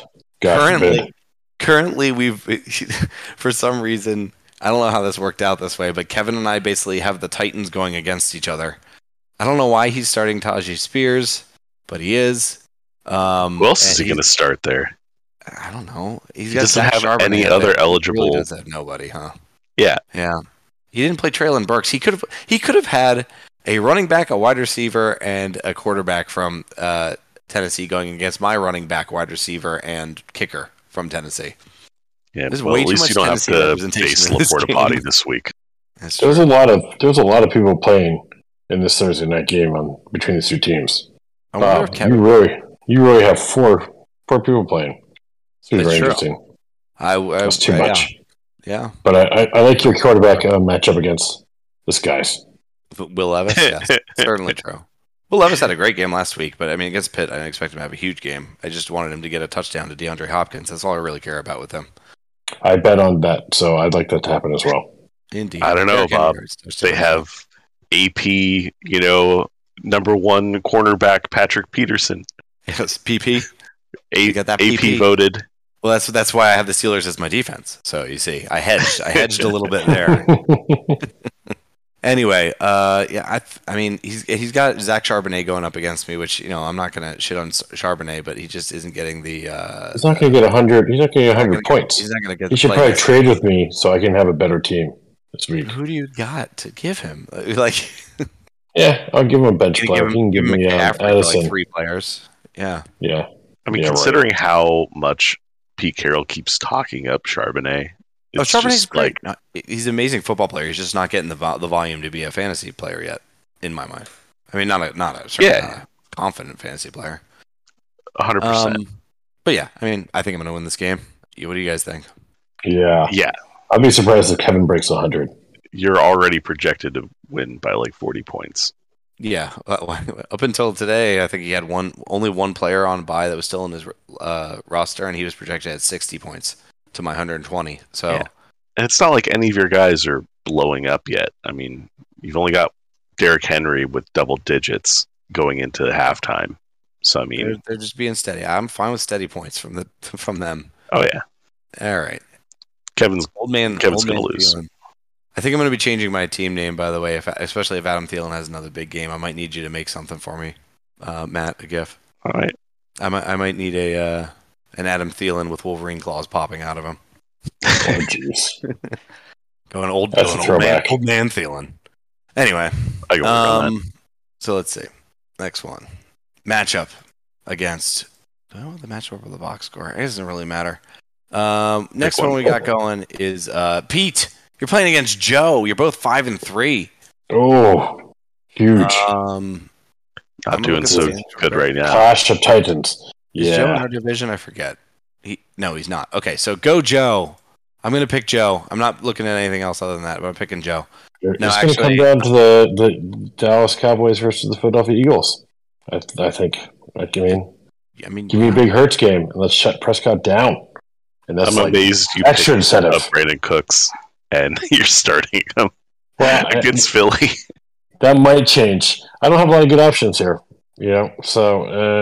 Currently, we've for some reason, I don't know how this worked out this way, but Kevin and I basically have the Titans going against each other. I don't know why he's starting Tajay Spears, but he is. Who else is he going to start there? I don't know. He doesn't have any other eligible. He really does have nobody, huh? Yeah. He didn't play Treylon Burks. He could have had a running back, a wide receiver, and a quarterback from Tennessee going against my running back, wide receiver, and kicker from Tennessee. Yeah, at least you don't have to face LaPorta Potty this week. There's a lot of people playing in this Thursday night game between the 2 teams. I wonder if Kevin, you really have four people playing. It's very interesting. That's too much. Yeah. But I like your quarterback matchup against this guy's. Will Levis? Yes, certainly true. Will Levis had a great game last week, but against Pitt, I didn't expect him to have a huge game. I just wanted him to get a touchdown to DeAndre Hopkins. That's all I really care about with him. I bet on that, so I'd like that to happen as well. Indeed. I don't know, Bob. They have AP, number 1 cornerback Patrick Peterson. Yes, PP. You got that PP voted. Well, that's why I have the Steelers as my defense. So you see, I hedged a little bit there. Anyway, I mean, he's got Zach Charbonnet going up against me, which I'm not gonna shit on Charbonnet, but he just isn't getting the. He's not gonna get 100. He's not gonna get 100 points. He's not gonna get. He should probably trade with me so I can have a better team this week. Who do you got to give him? Like, yeah, I'll give him a bench player. He can give me Addison. Like 3 players. Yeah. Yeah. I mean, considering how much Pete Carroll keeps talking up Charbonnet. Charbonnet's great. He's an amazing football player. He's just not getting the volume to be a fantasy player yet, in my mind. I mean, not a confident fantasy player. 100%. But yeah, I mean, I think I'm going to win this game. What do you guys think? Yeah. I'd be surprised if Kevin breaks 100. You're already projected to win by like 40 points. Yeah, up until today, I think he had only one player on bye that was still in his roster, and he was projected at 60 points to my 120. So, and it's not like any of your guys are blowing up yet. I mean, you've only got Derrick Henry with double digits going into halftime. So I mean, they're just being steady. I'm fine with steady points from them. Oh yeah. All right. Kevin's gonna lose. I think I'm going to be changing my team name, by the way, especially if Adam Thielen has another big game. I might need you to make something for me, Matt, a GIF. All right. I might need an Adam Thielen with Wolverine claws popping out of him. Oh, jeez. Going old man Thielen. Anyway, I can work on that. So let's see. Next one. Matchup against... Do I know what the matchup of the box score? It doesn't really matter. Next one we got going is Pete. You're playing against Joe. You're both 5-3. Oh, huge. Not doing so good right now. Clash of Titans. Is Joe in our division? I forget. No, he's not. Okay, so go Joe. I'm going to pick Joe. I'm not looking at anything else other than that, but I'm picking Joe. It's going to come down to the Dallas Cowboys versus the Philadelphia Eagles. I think. I mean, give me a big Hurts game and let's shut Prescott down. And that's I'm amazed you extra incentive. Up Brandon Cooks and you're starting him against Philly. That might change. I don't have a lot of good options here, So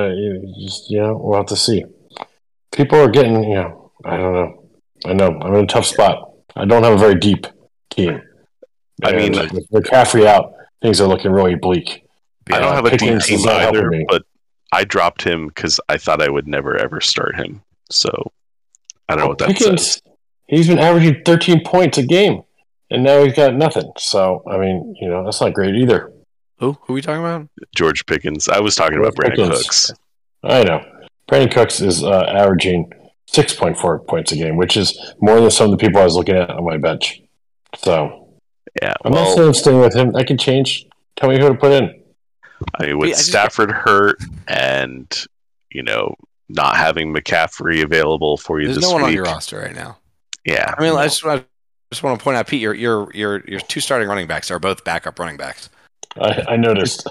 we'll have to see. People are getting, I don't know. I know I'm in a tough spot. I don't have a very deep team. I mean, with McCaffrey out, things are looking really bleak. I don't have a deep team either, but I dropped him because I thought I would never ever start him. So I don't know what that says. He's been averaging 13 points a game, and now he's got nothing. So I mean, that's not great either. Who are we talking about? George Pickens. I was talking about Brandon Cooks. I know. Brandon Cooks is averaging 6.4 points a game, which is more than some of the people I was looking at on my bench. So yeah, I'm not staying with him. I can change. Tell me who to put in. I mean, with Stafford hurt and not having McCaffrey available for you, there's this no one week, on your roster right now. Yeah, I mean, I just want to point out, Pete, your 2 starting running backs are both backup running backs. I noticed.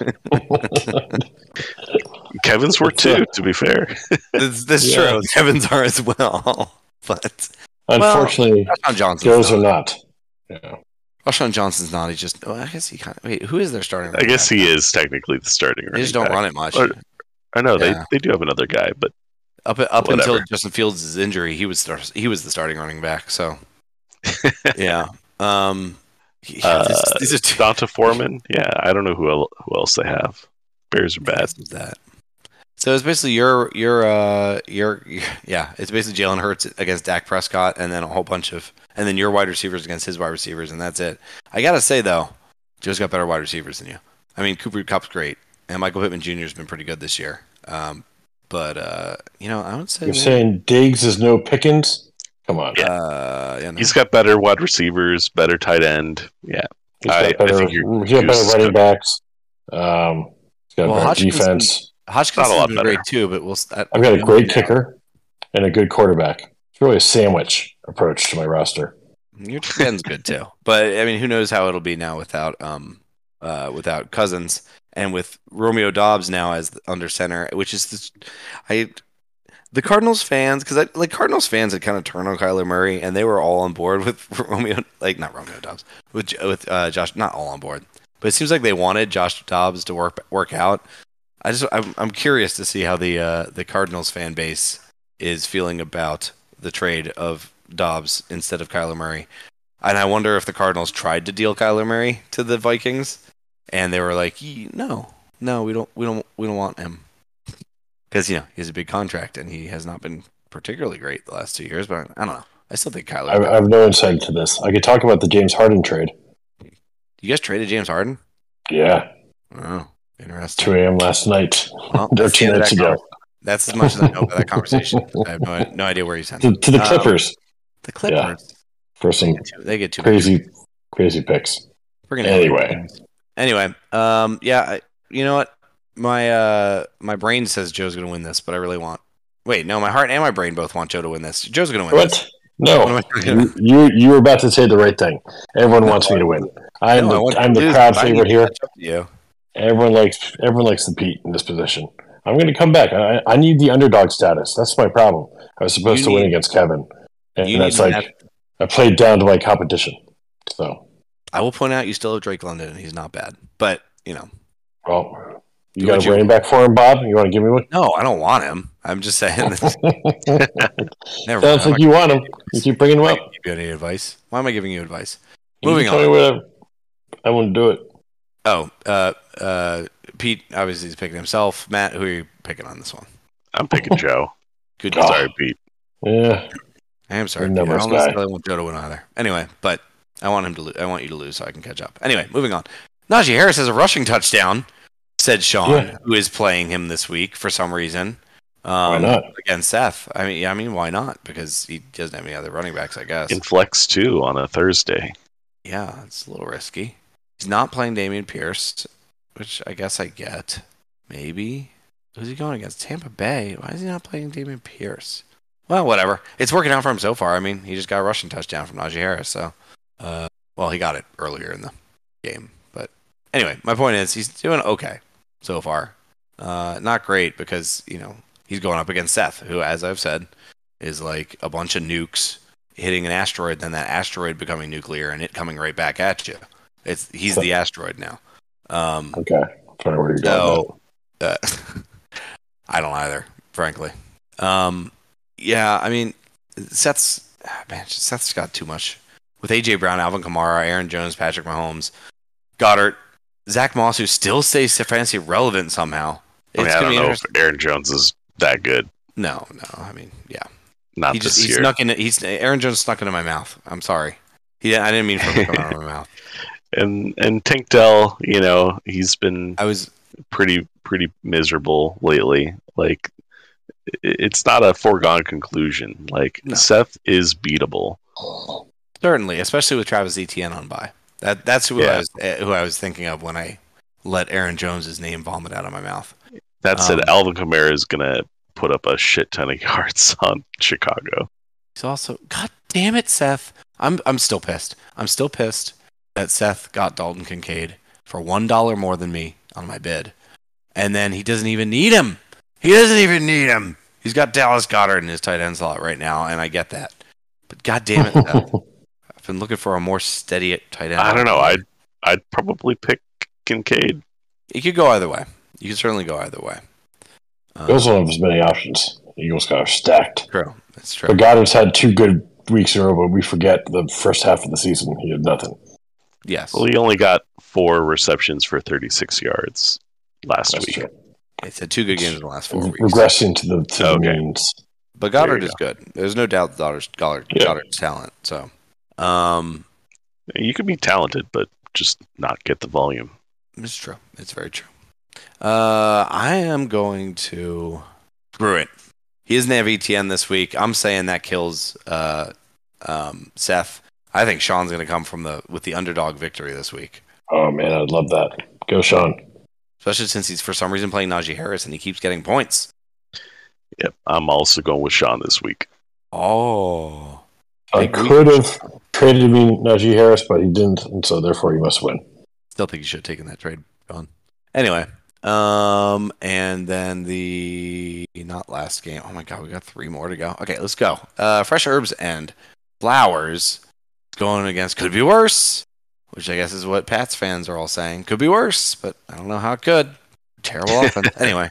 Kevin's were too, to be fair. That's true. Kevin's are as well, but unfortunately, Joe's are not. Yeah. Rashawn Johnson's not. He's just. I guess he kind of. Wait, who is their starting? I guess he is technically the starting. They just don't run it much. I know they do have another guy, but up until Justin Fields' injury, he was the starting running back. So yeah. These are Donta Foreman. Yeah, I don't know who else they have. Bears are bad. That. So it's basically your it's basically Jalen Hurts against Dak Prescott, and then and then your wide receivers against his wide receivers, and that's it. I gotta say though, Joe's got better wide receivers than you. I mean, Cooper Kupp's great, and Michael Pittman Jr. has been pretty good this year. But I would say you're saying Diggs is no Pickens. Come on. Yeah. He's got better wide receivers, better tight end. Yeah. He's got better running backs. He's got better defense. Hotchkiss has been great too, but I've got a great kicker and a good quarterback. It's really a sandwich approach to my roster. Your tight end's good too, but I mean, who knows how it'll be now without Cousins and with Romeo Doubs now as under center, which is the Cardinals fans, because Cardinals fans had kind of turned on Kyler Murray, and they were all on board with not Romeo Doubs, with Josh, not all on board, but it seems like they wanted Josh Dobbs to work out. I'm curious to see how the Cardinals fan base is feeling about the trade of Dobbs instead of Kyler Murray. And I wonder if the Cardinals tried to deal Kyler Murray to the Vikings, and they were like, no, we don't want him, because he has a big contract and he has not been particularly great the last 2 years. But I don't know. I still think Kyler. I have no insight into this. I could talk about the James Harden trade. You guys traded James Harden? Yeah. Oh, interesting. 2 a.m. last night. Well, or 2 nights ago. That's as much as I know about that conversation. I have no idea where he's sent to the Clippers. The Clippers. Yeah. For some they get too crazy picks. Anyway, yeah. You know what? My brain says Joe's going to win this, but I really want. Wait, no, my heart and my brain both want Joe to win this. Joe's going to win. What? This. No, you were about to say the right thing. Everyone wants me to win. I'm the crowd favorite here. Everyone likes the Pete in this position. I'm going to come back. I need the underdog status. That's my problem. I was supposed to win against Kevin, and that's like I played down to my competition. So I will point out you still have Drake London, and he's not bad. But well, you got a running back for him, Bob? You want to give me one? No, I don't want him. I'm just saying. Sounds like you want him. You keep bringing him up. Give you any advice? Why am I giving you advice? Moving on. Whatever. I wouldn't do it. Oh, Pete obviously is picking himself. Matt, who are you picking on this one? I'm picking Joe. Good. Sorry, Pete. Yeah. I am sorry. Pete. I don't necessarily want Joe to win either. Anyway, but I want him to lose. I want you to lose so I can catch up. Anyway, moving on. Najee Harris has a rushing touchdown, said Sean, who is playing him this week for some reason. Why not? Against Seth. I mean, why not? Because he doesn't have any other running backs, I guess. In flex, too, on a Thursday. Yeah, it's a little risky. He's not playing Dameon Pierce, which I guess I get. Maybe. Who's he going against? Tampa Bay. Why is he not playing Dameon Pierce? Well, whatever. It's working out for him so far. I mean, he just got a rushing touchdown from Najee Harris. So, well, he got it earlier in the game. But anyway, my point is he's doing okay so far. Not great because, he's going up against Seth, who, as I've said, is like a bunch of nukes hitting an asteroid, then that asteroid becoming nuclear and it coming right back at you. He's the asteroid now. Okay. Sorry, where are you going? I don't either, frankly. Yeah, I mean, Seth's got too much. With A.J. Brown, Alvin Kamara, Aaron Jones, Patrick Mahomes, Goddard, Zach Moss, who still stays fantasy relevant somehow. I don't know if Aaron Jones is that good. No. I mean, yeah. Not this year. Aaron Jones snuck into my mouth. I'm sorry. I didn't mean for him to come out of my mouth. And Tank Dell, he's been pretty miserable lately. Like, it's not a foregone conclusion. Like, no. Seth is beatable. Certainly, especially with Travis Etienne on bye. That's who I was thinking of when I let Aaron Jones' name vomit out of my mouth. That said, Alvin Kamara is gonna put up a shit ton of yards on Chicago. He's also, God damn it, Seth. I'm still pissed. I'm still pissed that Seth got Dalton Kincaid for $1 more than me on my bid, and then he doesn't even need him. He's got Dallas Goedert in his tight end slot right now, and I get that. But God damn it, Seth. I've been looking for a more steady tight end. I don't know. I'd probably pick Kincaid. You could go either way. You could certainly go either way. Those don't have as many options. Eagles got stacked. True. That's true. But Goddard's had 2 good weeks in a row, but we forget the first half of the season he had nothing. Yes. Well, he only got 4 receptions for 36 yards last week. True. It's had 2 good games in the last 4 weeks. Regressing to the means. But Goddard is good. There's no doubt Goddard's talent. So, you could be talented, but just not get the volume. It's true. It's very true. I am going to screw it. He doesn't have ETN this week. I'm saying that kills Seth. I think Sean's going to come with the underdog victory this week. Oh man, I'd love that. Go, Sean. Especially since he's for some reason playing Najee Harris and he keeps getting points. Yep, I'm also going with Sean this week. Oh. I could have traded me Najee Harris, but he didn't, and so therefore he must win. Still think you should have taken that trade, Sean. Anyway, and then the not last game. Oh my God, we got 3 more to go. Okay, let's go. Fresh Herbs and Flowers going against Could Be Worse, which I guess is what Pats fans are all saying. Could be worse, but I don't know how it could. Terrible offense. Anyway,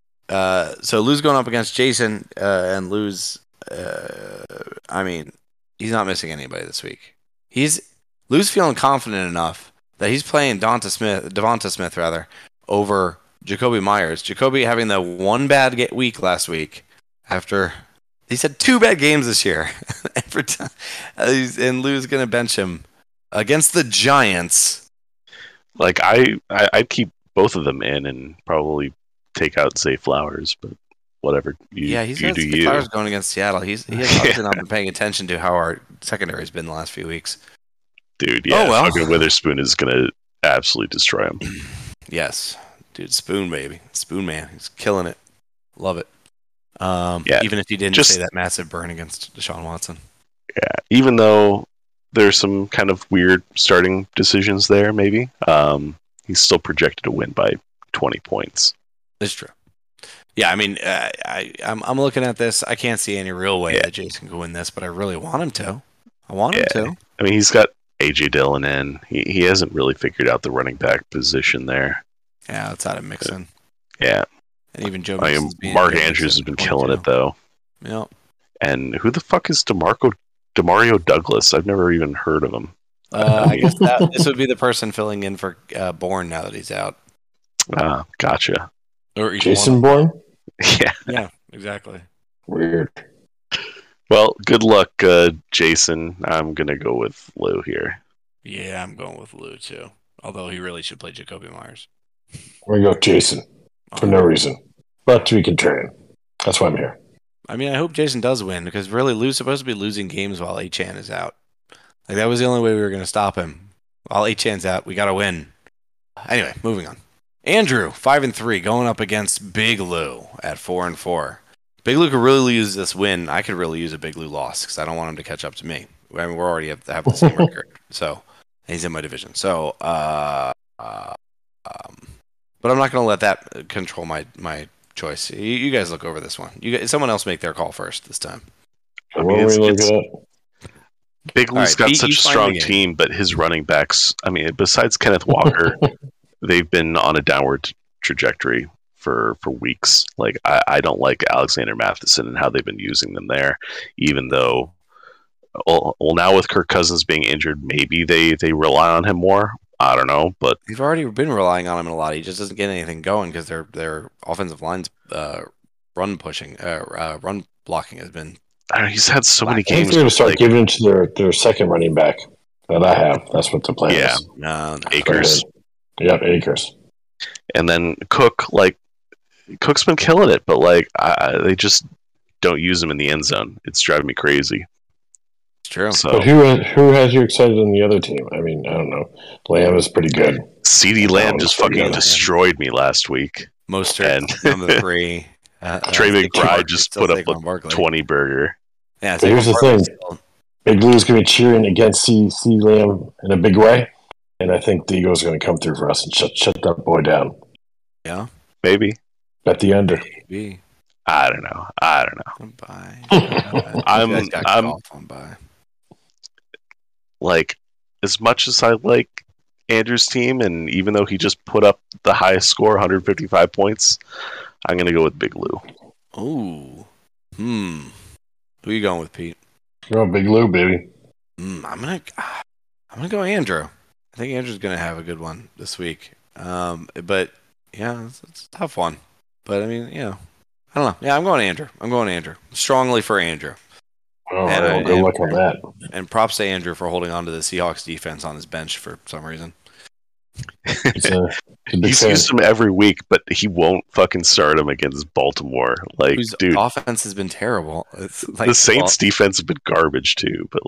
so Lou's going up against Jason, and Lou's. I mean, he's not missing anybody this week. Lou's feeling confident enough that he's playing Devonta Smith over Jakobi Meyers. Jakobi having the one bad week last week after he's had 2 bad games this year. Every time, and Lou's going to bench him against the Giants. Like I'd keep both of them in and probably take out Zay Flowers, but whatever. He's got Zay Flowers going against Seattle. He has obviously not been paying attention to how our secondary has been the last few weeks. Dude, yeah, fucking Witherspoon is going to absolutely destroy him. Yes. Dude, Spoon, baby. Spoon man. He's killing it. Love it. Even if he didn't say that massive burn against Deshaun Watson. Yeah, even though there's some kind of weird starting decisions there, maybe, he's still projected to win by 20 points. That's true. Yeah, I mean, I'm looking at this. I can't see any real way that Jason could win this, but I really want him to. I want him to. I mean, he's got A.J. Dillon in. He hasn't really figured out the running back position there. Yeah, outside of Mixon. Yeah. And even Joe Mixon's Mark Andrews has been killing it, though. Yep. And who the fuck is Demario Douglas? I've never even heard of him. I guess this would be the person filling in for Bourne now that he's out. Gotcha. Or Jason Bourne? Yeah, exactly. Weird. Well, good luck, Jason. I'm going to go with Lou here. Yeah, I'm going with Lou, too. Although he really should play Jakobi Meyers. We go Jason. For no reason. But to be contrarian. That's why I'm here. I mean, I hope Jason does win, because really, Lou's supposed to be losing games while Achane is out. Like, that was the only way we were going to stop him. While Achane's out, we got to win. Anyway, moving on. Andrew, 5-3, going up against Big Lou at 4-4. Big Lou could really use this win. I could really use a Big Lou loss, because I don't want him to catch up to me. I mean, we're already have the same record. So, he's in my division. So, but I'm not going to let that control my choice. You guys look over this one. Someone else make their call first this time. I mean, Big Lou's got such a strong team, but his running backs, I mean, besides Kenneth Walker, they've been on a downward trajectory for weeks. Like, I don't like Alexander Matheson and how they've been using them there, even though, well, now with Kirk Cousins being injured, maybe they rely on him more. I don't know, but they've already been relying on him a lot. He just doesn't get anything going because their offensive line's run blocking has been. I don't know, he's had so many games. I think they're going to start giving it to their second running back that I have. That's what the plan is. No. Akers. Yep, Akers. And then Cook's been killing it, but they just don't use him in the end zone. It's driving me crazy. True. So, but who has you excited on the other team? I mean, I don't know. Lamb is pretty good. CeeDee Lamb just fucking destroyed me last week. Mostert, number 3. Trey McBride just put up a 20 burger. Yeah, but here's the thing. Big Lou's going to be cheering against CeeDee Lamb in a big way, and I think the Eagles are going to come through for us and shut that boy down. Yeah? Maybe. Bet the under. Maybe. I don't know. Bye. I'm like, as much as I like Andrew's team, and even though he just put up the highest score, 155 points, I'm going to go with Big Lou. Ooh. Who are you going with, Pete? Go Big Lou, baby. I'm gonna go Andrew. I think Andrew's gonna have a good one this week. But yeah, it's a tough one. But I mean, I don't know. Yeah, I'm going Andrew. Strongly for Andrew. Oh, good luck on that. And props to Andrew for holding on to the Seahawks defense on his bench for some reason. He's used him every week, but he won't fucking start him against Baltimore. Like, dude, offense has been terrible. It's like, the Saints' defense has been garbage too. But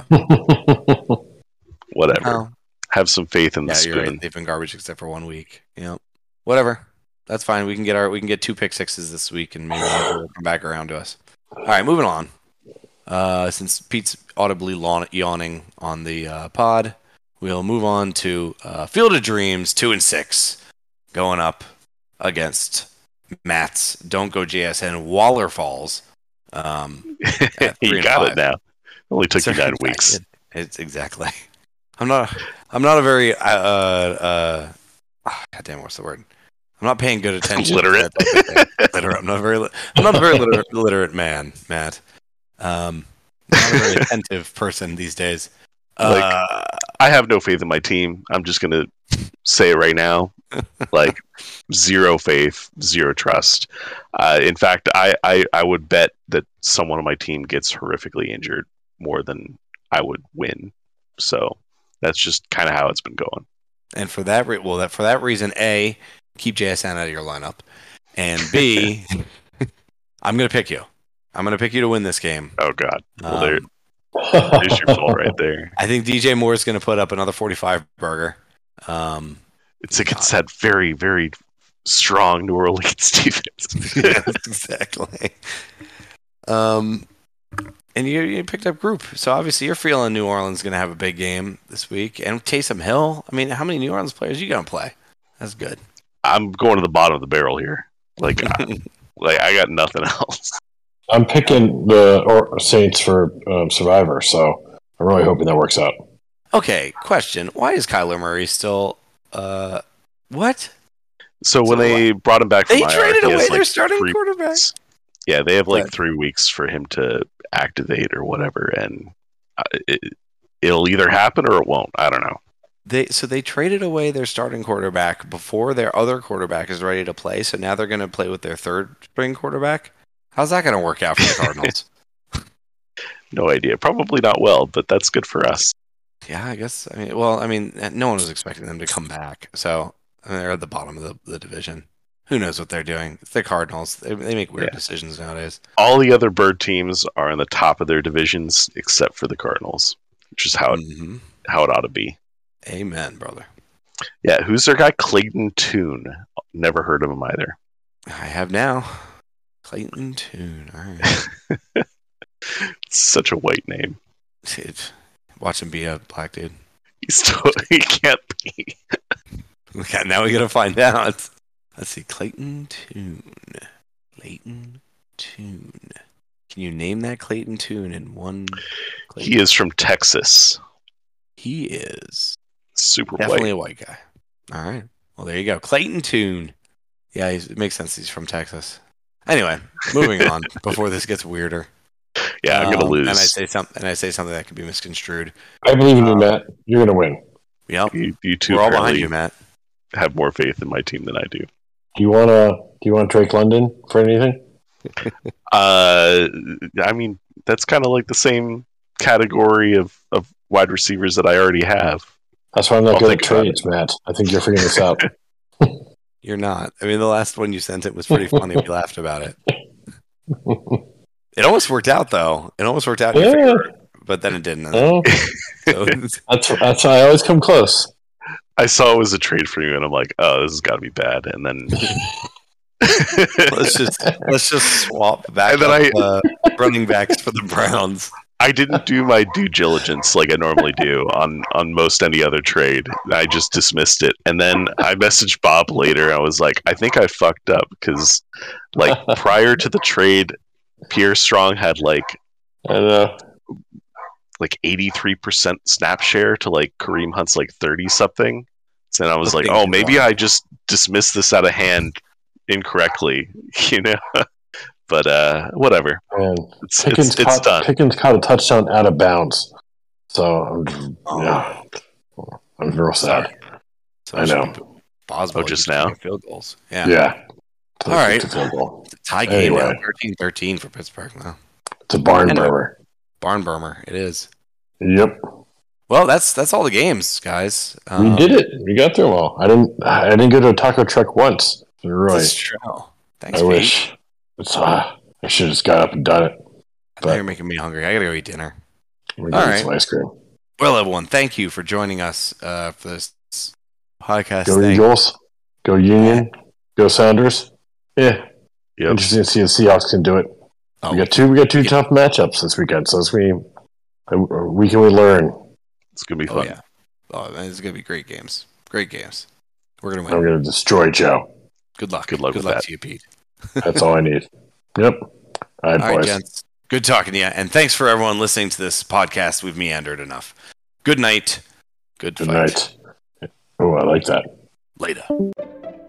whatever. Have some faith in the spoon. You're right. They've been garbage except for 1 week. Whatever. That's fine. We can get 2 pick sixes this week, and maybe we'll come back around to us. All right, moving on. Since Pete's audibly yawning on the pod, we'll move on to Field of Dreams 2-6, going up against Matt's Don't Go JSN Waller Falls. You got it now. Only took you 9 weeks. It's exactly. I'm not a very goddamn, what's the word? I'm not paying good attention. Literate. I'm not a very literate man, Matt. Not a very attentive person these days. I have no faith in my team. I'm just gonna say it right now. Like, zero faith, zero trust. In fact, I would bet that someone on my team gets horrifically injured more than I would win. So that's just kind of how it's been going. And for that reason, A, keep JSN out of your lineup, and B, I'm going to pick you. I'm going to pick you to win this game. Oh God, well, there's your fault right there. I think DJ Moore is going to put up another 45 burger. It's against that very, very strong New Orleans defense. Yes, exactly. And you picked up Group, so obviously you're feeling New Orleans is going to have a big game this week. And Taysom Hill, I mean, how many New Orleans players are you going to play? That's good. I'm going to the bottom of the barrel here. Like I got nothing else. I'm picking the Saints for Survivor, so I'm really hoping that works out. Okay, question. Why is Kyler Murray still... what? So when they brought him back from they IR, traded away like their starting 3 quarterback. weeks. Yeah, they have like But- 3 weeks for him to activate or whatever, and it'll either happen or it won't. I don't know. They traded away their starting quarterback before their other quarterback is ready to play, so now they're going to play with their third string quarterback? How's that going to work out for the Cardinals? No idea. Probably not well, but that's good for us. Yeah, I guess. No one was expecting them to come back, so they're at the bottom of the division. Who knows what they're doing? It's the Cardinals. They make weird decisions nowadays. All the other bird teams are in the top of their divisions except for the Cardinals, which is how it ought to be. Amen, brother. Yeah, who's their guy? Clayton Tune. Never heard of him either. I have now. Clayton Tune. All right. Such a white name. Watch him be a black dude. He can't be. Okay, now we got to find out. Let's see. Clayton Tune. Clayton Tune. Can you name that Clayton Tune in one? He is from Texas. He is Super definitely white. a white guy. All right. Well, there you go. Clayton Tune. Yeah, it makes sense. He's from Texas. Anyway, moving on before this gets weirder. Yeah, I'm gonna lose. And I say something that could be misconstrued. I believe in you, Matt. You're going to win. Yep. You two We're all behind apparently you, Matt. have more faith in my team than I do. Do you want Drake London for anything? I mean, that's kind of like the same category of wide receivers that I already have. That's why I'm not I'll good at think about trades, Matt. I think you're figuring this out. You're not. I mean, the last one you sent it was pretty funny. We laughed about it. It almost worked out, though. It almost worked out in your Yeah. favor, but then it didn't. Oh, So, that's why I always come close. I saw it was a trade for you, and I'm like, oh, this has got to be bad. And then let's just swap back And then running backs for the Browns. I didn't do my due diligence like I normally do on most any other trade. I just dismissed it. And then I messaged Bob later. I was like, I think I fucked up because like prior to the trade, Pierre Strong had like I know. 83% snap share to like Kareem Hunt's like 30 something. So then I was like, Nothing oh, maybe wrong. I just dismissed this out of hand incorrectly, you know? But whatever. Man, It's Pickens done. Pickens caught a touchdown out of bounds. So, yeah. I'm real sad. So I know. Boswell just keeps now? kicking field goals. Yeah. Yeah. All right. It's a field goal. It's a tie game Anyway. now. 13-13 for Pittsburgh now. It's a barn Anyway. burner. Barn burner. It is. Yep. Well, that's all the games, guys. We did it. We got through them all. I didn't go to a taco truck once. Really. That's true. Thanks, I Pete. wish. I should have just got up and done it. Now you're making me hungry. I gotta go eat dinner. We're gonna All get right. some ice cream. Well, everyone, thank you for joining us for this podcast. Go thing. Eagles. Go Union. Go Sounders. Yeah. Yep. Interesting to see if the Seahawks can do it. Oh, We got two tough matchups this weekend, so we can learn. It's gonna be oh fun. yeah. Oh, man, it's gonna be great games. Great games. We're gonna I'm win. going to destroy Joe. Good luck. Good luck with that. to you, Pete. That's all I need. Yep. All right, All right, boys. gents. Good talking to you, and thanks for everyone listening to this podcast. We've meandered enough. Good night. Good Good fight. night. Oh, I like that. Later.